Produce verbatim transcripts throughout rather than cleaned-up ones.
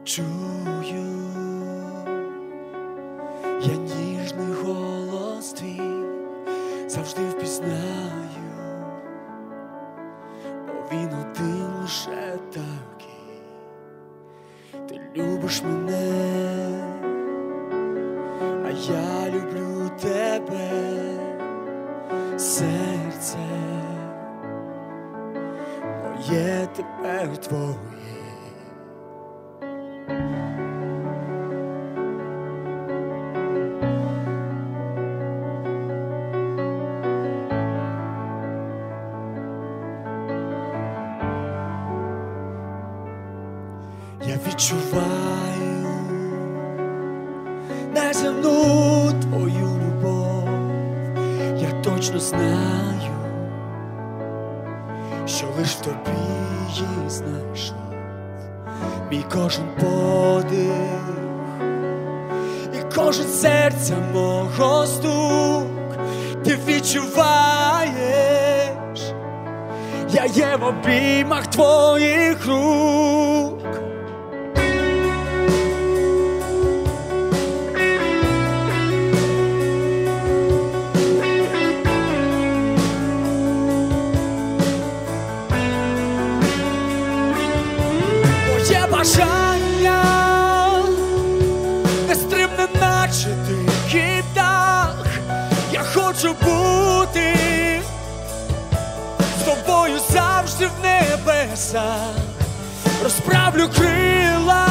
чую, я ніжний голос твій завжди впізнаю, бо він один лише такий. Ти любиш мене, а я люблю тебе, серце моє тепер твоє. Я відчуваю неземну твою любов, я точно знаю, що лиш в тобі її знайшов. Мій кожен подих і кожен серця мого стук ти відчуваєш, я є в обіймах твоїх рук. Моє бажання нестримне, наче дикий птах. Я хочу бути з тобою завжди в небесах. Розправлю крила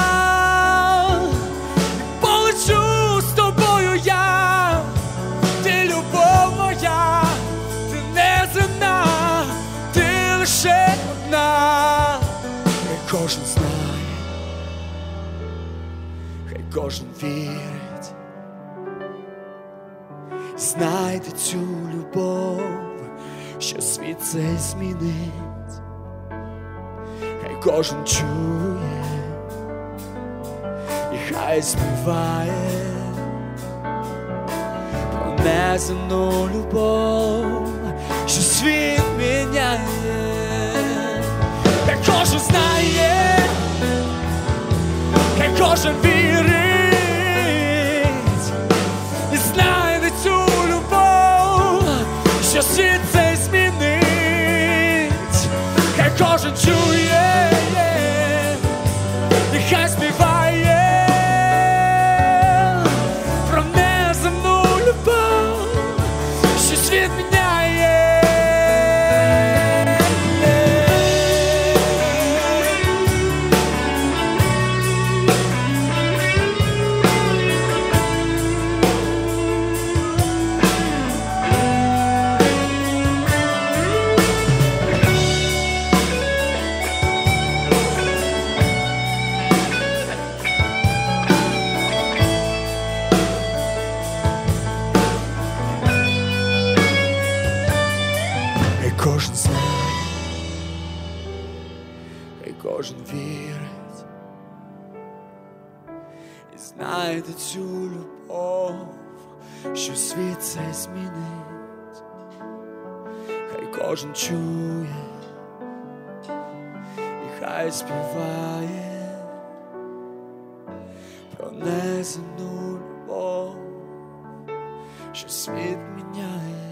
і полечу з тобою я. Ти любов моя, ти неземна, ти лише одна. Хай кожен знає, хай кожен вірить, знайде цю любов, що світ цей змінить. Хай кожен чує і хай співає про неземну любов, що світ міняє. Хай кожен знає, хай кожен вірить і знайде цю любов, що світ цей змінить. Хай кожен чує і хай співає про неземну любов, що світ міняє. Кожен знає, хай кожен вірить і знайде цю любов, що світ цей змінить. Хай кожен чує і хай співає про неземну любов, що світ міняє.